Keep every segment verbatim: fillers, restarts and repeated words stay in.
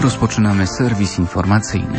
Rozpoczynamy serwis informacyjny.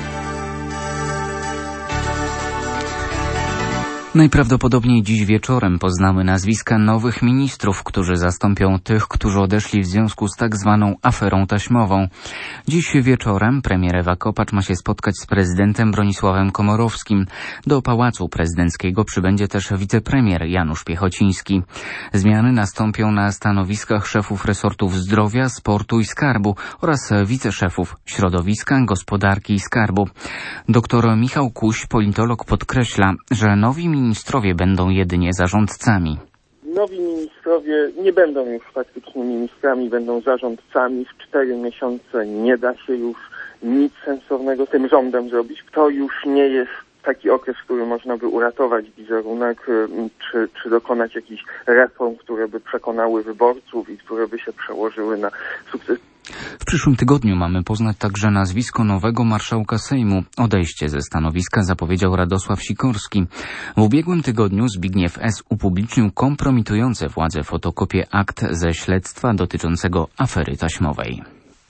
Najprawdopodobniej dziś wieczorem poznamy nazwiska nowych ministrów, którzy zastąpią tych, którzy odeszli w związku z tak zwaną aferą taśmową. Dziś wieczorem premier Ewa Kopacz ma się spotkać z prezydentem Bronisławem Komorowskim. Do Pałacu Prezydenckiego przybędzie też wicepremier Janusz Piechociński. Zmiany nastąpią na stanowiskach szefów resortów zdrowia, sportu i skarbu oraz wiceszefów środowiska, gospodarki i skarbu. Doktor Michał Kuś, politolog, podkreśla, że nowi ministrowie będą jedynie zarządcami. Nowi ministrowie nie będą już faktycznie ministrami, będą zarządcami. W cztery miesiące nie da się już nic sensownego z tym rządem zrobić. To już nie jest taki okres, w którym można by uratować wizerunek, czy, czy dokonać jakichś reform, które by przekonały wyborców i które by się przełożyły na sukces. W przyszłym tygodniu mamy poznać także nazwisko nowego marszałka Sejmu. Odejście ze stanowiska zapowiedział Radosław Sikorski. W ubiegłym tygodniu Zbigniew S. upublicznił kompromitujące władze fotokopie akt ze śledztwa dotyczącego afery taśmowej.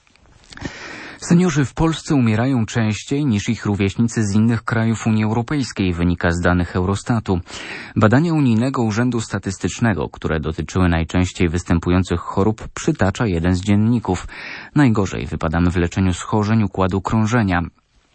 Seniorzy w Polsce umierają częściej niż ich rówieśnicy z innych krajów Unii Europejskiej, wynika z danych Eurostatu. Badania Unijnego Urzędu Statystycznego, które dotyczyły najczęściej występujących chorób, przytacza jeden z dzienników. Najgorzej wypadamy w leczeniu schorzeń układu krążenia.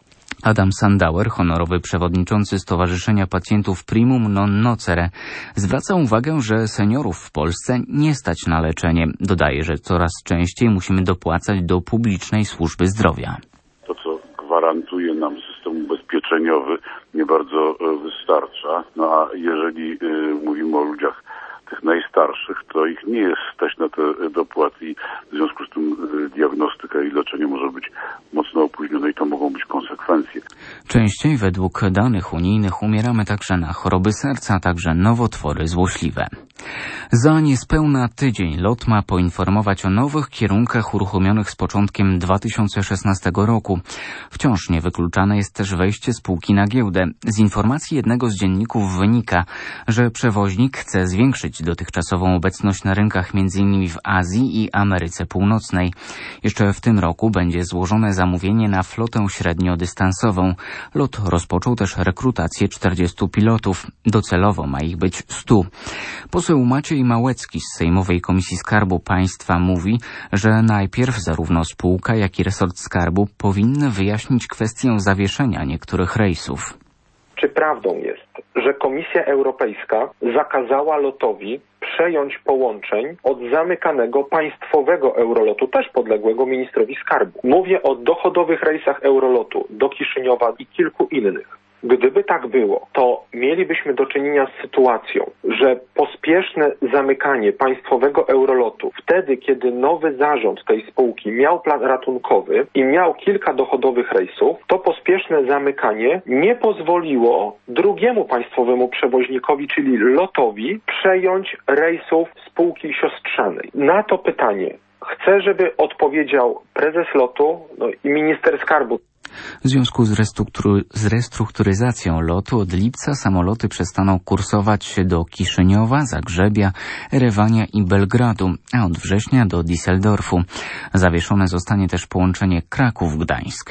Adam Sandauer, honorowy przewodniczący Stowarzyszenia Pacjentów Primum Non Nocere, zwraca uwagę, że seniorów w Polsce nie stać na leczenie. Dodaje, że coraz częściej musimy dopłacać do publicznej służby zdrowia. To, co gwarantuje nam system ubezpieczeniowy, nie bardzo wystarcza. No a jeżeli y, mówimy o ludziach tych najstarszych, to ich nie jest stać na te dopłaty i w związku z tym diagnostyka i leczenie może być mocno opóźnione i to mogą być konsekwencje. Częściej według danych unijnych umieramy także na choroby serca, a także nowotwory złośliwe. Za niespełna tydzień LOT ma poinformować o nowych kierunkach uruchomionych z początkiem dwa tysiące szesnastego roku. Wciąż niewykluczane jest też wejście spółki na giełdę. Z informacji jednego z dzienników wynika, że przewoźnik chce zwiększyć dotychczasową obecność na rynkach m.in. w Azji i Ameryce Północnej. Jeszcze w tym roku będzie złożone zamówienie na flotę średniodystansową. LOT rozpoczął też rekrutację czterdziestu pilotów. Docelowo ma ich być stu. Poseł Maciej Małecki z Sejmowej Komisji Skarbu Państwa mówi, że najpierw zarówno spółka, jak i resort skarbu powinny wyjaśnić kwestię zawieszenia niektórych rejsów. Czy prawdą jest, że Komisja Europejska zakazała LOT-owi przejąć połączeń od zamykanego państwowego Eurolotu, też podległego ministrowi skarbu? Mówię o dochodowych rejsach Eurolotu do Kiszyniowa i kilku innych. Gdyby tak było, to mielibyśmy do czynienia z sytuacją, że pospieszne zamykanie państwowego Eurolotu wtedy, kiedy nowy zarząd tej spółki miał plan ratunkowy i miał kilka dochodowych rejsów, to pospieszne zamykanie nie pozwoliło drugiemu państwowemu przewoźnikowi, czyli LOT-owi, przejąć rejsów spółki siostrzanej. Na to pytanie chcę, żeby odpowiedział prezes LOT-u no i minister skarbu. W związku z, restruktur- z restrukturyzacją lotu od lipca samoloty przestaną kursować do Kiszyniowa, Zagrzebia, Erewania i Belgradu, a od września do Düsseldorfu. Zawieszone zostanie też połączenie Kraków-Gdańsk.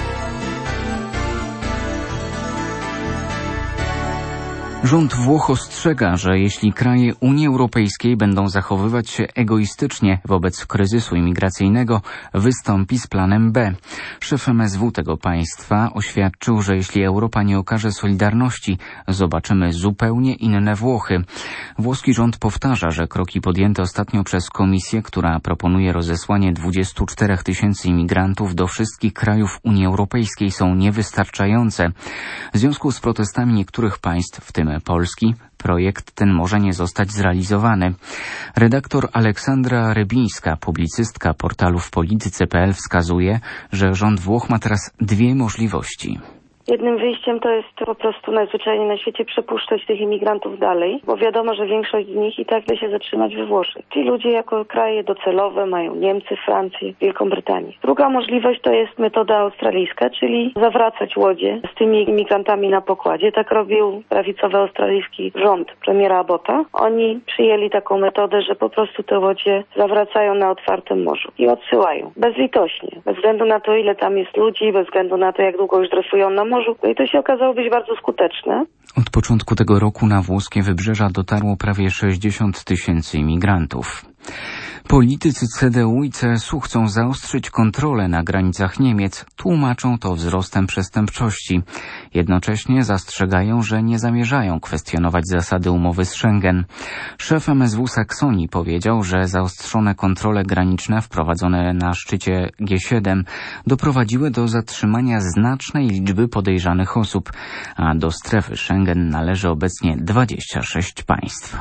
Rząd Włoch ostrzega, że jeśli kraje Unii Europejskiej będą zachowywać się egoistycznie wobec kryzysu imigracyjnego, wystąpi z planem B. Szef M S W tego państwa oświadczył, że jeśli Europa nie okaże solidarności, zobaczymy zupełnie inne Włochy. Włoski rząd powtarza, że kroki podjęte ostatnio przez Komisję, która proponuje rozesłanie dwudziestu czterech tysięcy imigrantów do wszystkich krajów Unii Europejskiej, są niewystarczające. W związku z protestami niektórych państw, w tym Polski, projekt ten może nie zostać zrealizowany. Redaktor Aleksandra Rybińska, publicystka portalu w polityce kropka p l, wskazuje, że rząd Włoch ma teraz dwie możliwości. Jednym wyjściem to jest po prostu najzwyczajniej na świecie przepuszczać tych imigrantów dalej, bo wiadomo, że większość z nich i tak chce się zatrzymać we Włoszech. Ci ludzie jako kraje docelowe mają Niemcy, Francję, Wielką Brytanię. Druga możliwość to jest metoda australijska, czyli zawracać łodzie z tymi imigrantami na pokładzie. Tak robił prawicowy australijski rząd premiera Abbotta. Oni przyjęli taką metodę, że po prostu te łodzie zawracają na otwartym morzu i odsyłają. Bezlitośnie. Bez względu na to, ile tam jest ludzi, bez względu na to, jak długo już dresują na morzu. I to się okazało być bardzo skuteczne. Od początku tego roku na włoskie wybrzeża dotarło prawie sześćdziesiąt tysięcy imigrantów. Politycy C D U i C S U chcą zaostrzyć kontrolę na granicach Niemiec, tłumaczą to wzrostem przestępczości. Jednocześnie zastrzegają, że nie zamierzają kwestionować zasady umowy z Schengen. Szef M S W Saksonii powiedział, że zaostrzone kontrole graniczne wprowadzone na szczycie G siedem doprowadziły do zatrzymania znacznej liczby podejrzanych osób, a do strefy Schengen należy obecnie dwadzieścia sześć państw.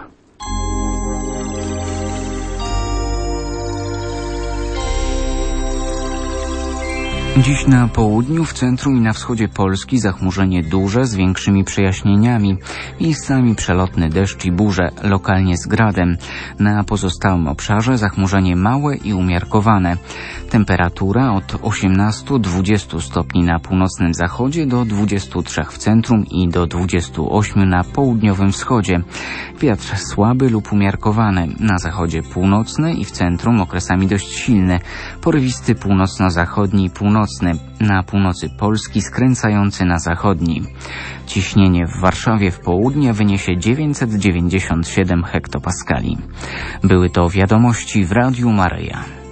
Dziś na południu, w centrum i na wschodzie Polski zachmurzenie duże z większymi przejaśnieniami. Miejscami przelotny deszcz i burze, lokalnie z gradem. Na pozostałym obszarze zachmurzenie małe i umiarkowane. Temperatura od osiemnastu do dwudziestu stopni na północnym zachodzie do dwudziestu trzech w centrum i do dwudziestu ośmiu na południowym wschodzie. Wiatr słaby lub umiarkowany. Na zachodzie północny i w centrum okresami dość silny. Porywisty północno-zachodni i północny. Na północy Polski skręcający na zachodni. Ciśnienie w Warszawie w południe wyniesie dziewięćset dziewięćdziesiąt siedem hektopaskali. Były to wiadomości w Radiu Maryja.